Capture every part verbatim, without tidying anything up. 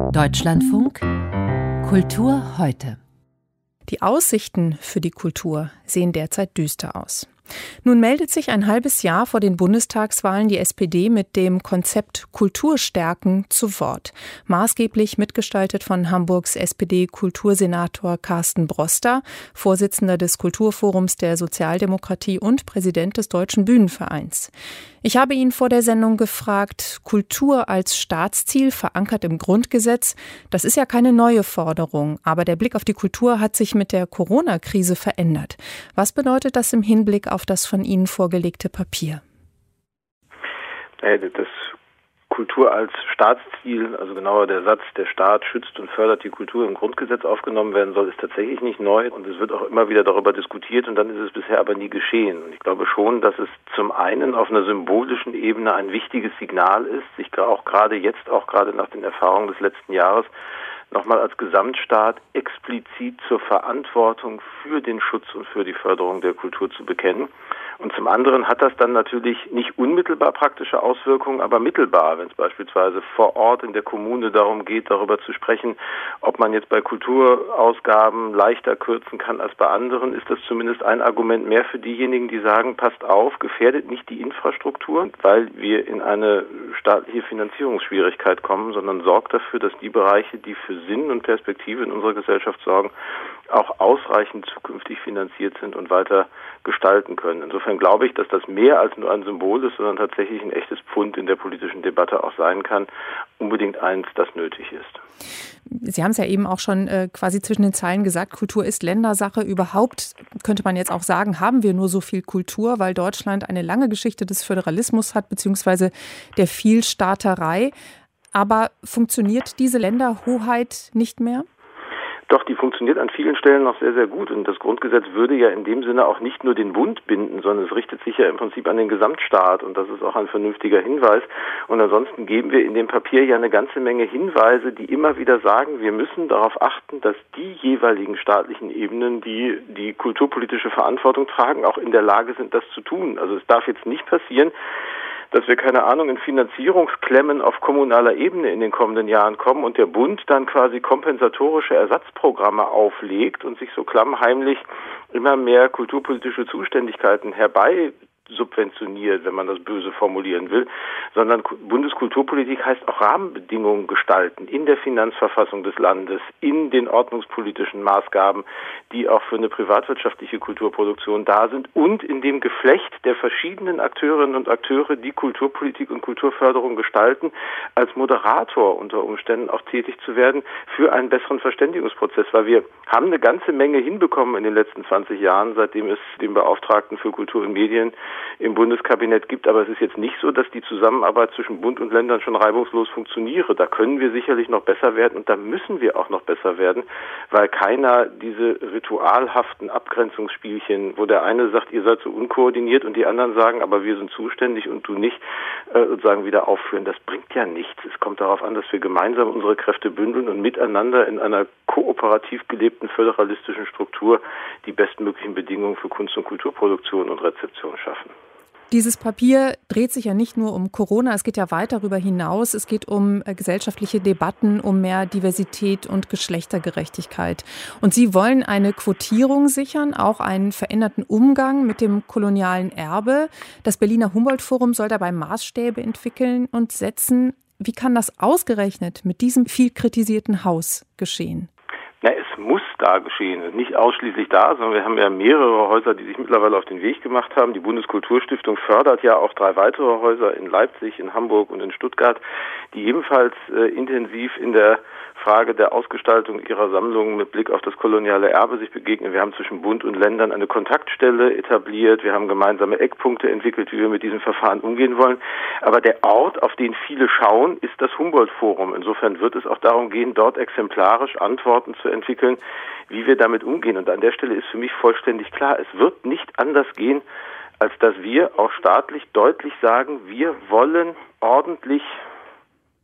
Deutschlandfunk Kultur heute. Die Aussichten für die Kultur sehen derzeit düster aus. Nun meldet sich ein halbes Jahr vor den Bundestagswahlen die S P D mit dem Konzept Kulturstärken zu Wort. Maßgeblich mitgestaltet von Hamburgs S P D-Kultursenator Carsten Broster, Vorsitzender des Kulturforums der Sozialdemokratie und Präsident des Deutschen Bühnenvereins. Ich habe ihn vor der Sendung gefragt, Kultur als Staatsziel verankert im Grundgesetz, das ist ja keine neue Forderung, aber der Blick auf die Kultur hat sich mit der Corona-Krise verändert. Was bedeutet das im Hinblick auf das von Ihnen vorgelegte Papier? Das Kultur als Staatsziel, also genauer der Satz, der Staat schützt und fördert die Kultur im Grundgesetz aufgenommen werden soll, ist tatsächlich nicht neu und es wird auch immer wieder darüber diskutiert und dann ist es bisher aber nie geschehen. Und ich glaube schon, dass es zum einen auf einer symbolischen Ebene ein wichtiges Signal ist, sich auch gerade jetzt, auch gerade nach den Erfahrungen des letzten Jahres, nochmal als Gesamtstaat explizit zur Verantwortung für den Schutz und für die Förderung der Kultur zu bekennen. Und zum anderen hat das dann natürlich nicht unmittelbar praktische Auswirkungen, aber mittelbar, wenn es beispielsweise vor Ort in der Kommune darum geht, darüber zu sprechen, ob man jetzt bei Kulturausgaben leichter kürzen kann als bei anderen, ist das zumindest ein Argument mehr für diejenigen, die sagen, passt auf, gefährdet nicht die Infrastruktur, weil wir in eine staatliche Finanzierungsschwierigkeit kommen, sondern sorgt dafür, dass die Bereiche, die für Sinn und Perspektive in unserer Gesellschaft sorgen, auch ausreichend zukünftig finanziert sind und weiter gestalten können. Insofern glaube ich, dass das mehr als nur ein Symbol ist, sondern tatsächlich ein echtes Pfund in der politischen Debatte auch sein kann. Unbedingt eins, das nötig ist. Sie haben es ja eben auch schon äh, quasi zwischen den Zeilen gesagt, Kultur ist Ländersache. Überhaupt könnte man jetzt auch sagen, haben wir nur so viel Kultur, weil Deutschland eine lange Geschichte des Föderalismus hat, beziehungsweise der Vielstaaterei. Aber funktioniert diese Länderhoheit nicht mehr? Doch, die funktioniert an vielen Stellen noch sehr, sehr gut. Und das Grundgesetz würde ja in dem Sinne auch nicht nur den Bund binden, sondern es richtet sich ja im Prinzip an den Gesamtstaat. Und das ist auch ein vernünftiger Hinweis. Und ansonsten geben wir in dem Papier ja eine ganze Menge Hinweise, die immer wieder sagen, wir müssen darauf achten, dass die jeweiligen staatlichen Ebenen, die die kulturpolitische Verantwortung tragen, auch in der Lage sind, das zu tun. Also es darf jetzt nicht passieren, dass wir, keine Ahnung, in Finanzierungsklemmen auf kommunaler Ebene in den kommenden Jahren kommen und der Bund dann quasi kompensatorische Ersatzprogramme auflegt und sich so klammheimlich immer mehr kulturpolitische Zuständigkeiten herbei subventioniert, wenn man das böse formulieren will, sondern Bundeskulturpolitik heißt auch Rahmenbedingungen gestalten in der Finanzverfassung des Landes, in den ordnungspolitischen Maßgaben, die auch für eine privatwirtschaftliche Kulturproduktion da sind und in dem Geflecht der verschiedenen Akteurinnen und Akteure, die Kulturpolitik und Kulturförderung gestalten, als Moderator unter Umständen auch tätig zu werden für einen besseren Verständigungsprozess, weil wir haben eine ganze Menge hinbekommen in den letzten zwanzig Jahren, seitdem es den Beauftragten für Kultur und Medien im Bundeskabinett gibt, aber es ist jetzt nicht so, dass die Zusammenarbeit zwischen Bund und Ländern schon reibungslos funktioniere. Da können wir sicherlich noch besser werden und da müssen wir auch noch besser werden, weil keiner diese ritualhaften Abgrenzungsspielchen, wo der eine sagt, ihr seid so unkoordiniert und die anderen sagen, aber wir sind zuständig und du nicht, äh, sozusagen wieder aufführen. Das bringt ja nichts. Es kommt darauf an, dass wir gemeinsam unsere Kräfte bündeln und miteinander in einer kooperativ gelebten föderalistischen Struktur die bestmöglichen Bedingungen für Kunst- und Kulturproduktion und Rezeption schaffen. Dieses Papier dreht sich ja nicht nur um Corona, es geht ja weit darüber hinaus. Es geht um äh, gesellschaftliche Debatten, um mehr Diversität und Geschlechtergerechtigkeit. Und Sie wollen eine Quotierung sichern, auch einen veränderten Umgang mit dem kolonialen Erbe. Das Berliner Humboldt-Forum soll dabei Maßstäbe entwickeln und setzen. Wie kann das ausgerechnet mit diesem viel kritisierten Haus geschehen? Ja, es muss da geschehen. Nicht ausschließlich da, sondern wir haben ja mehrere Häuser, die sich mittlerweile auf den Weg gemacht haben. Die Bundeskulturstiftung fördert ja auch drei weitere Häuser in Leipzig, in Hamburg und in Stuttgart, die ebenfalls äh, intensiv in der Frage der Ausgestaltung ihrer Sammlungen mit Blick auf das koloniale Erbe sich begegnen. Wir haben zwischen Bund und Ländern eine Kontaktstelle etabliert. Wir haben gemeinsame Eckpunkte entwickelt, wie wir mit diesem Verfahren umgehen wollen. Aber der Ort, auf den viele schauen, ist das Humboldt-Forum. Insofern wird es auch darum gehen, dort exemplarisch Antworten zu entwickeln, wie wir damit umgehen. Und an der Stelle ist für mich vollständig klar, es wird nicht anders gehen, als dass wir auch staatlich deutlich sagen, wir wollen ordentlich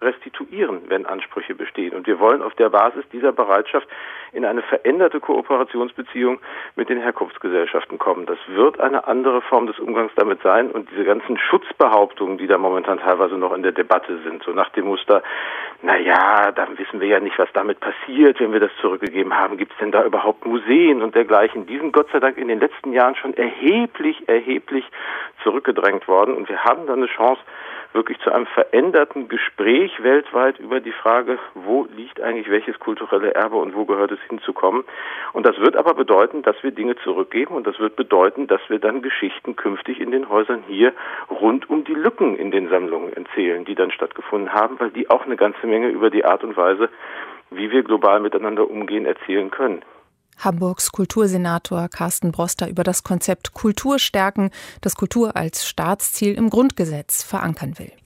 restituieren, wenn Ansprüche bestehen. Und wir wollen auf der Basis dieser Bereitschaft in eine veränderte Kooperationsbeziehung mit den Herkunftsgesellschaften kommen. Das wird eine andere Form des Umgangs damit sein und diese ganzen Schutzbehauptungen, die da momentan teilweise noch in der Debatte sind, so nach dem Muster, na ja, dann wissen wir ja nicht, was damit passiert, wenn wir das zurückgegeben haben. Gibt es denn da überhaupt Museen und dergleichen? Die sind Gott sei Dank in den letzten Jahren schon erheblich, erheblich zurückgedrängt worden und wir haben dann eine Chance, wirklich zu einem veränderten Gespräch weltweit über die Frage, wo liegt eigentlich welches kulturelle Erbe und wo gehört es hinzukommen. Und das wird aber bedeuten, dass wir Dinge zurückgeben und das wird bedeuten, dass wir dann Geschichten künftig in den Häusern hier rund um die Lücken in den Sammlungen erzählen, die dann stattgefunden haben, weil die auch eine ganze Menge über die Art und Weise, wie wir global miteinander umgehen, erzählen können. Hamburgs Kultursenator Carsten Broster über das Konzept Kultur stärken, das Kultur als Staatsziel im Grundgesetz verankern will.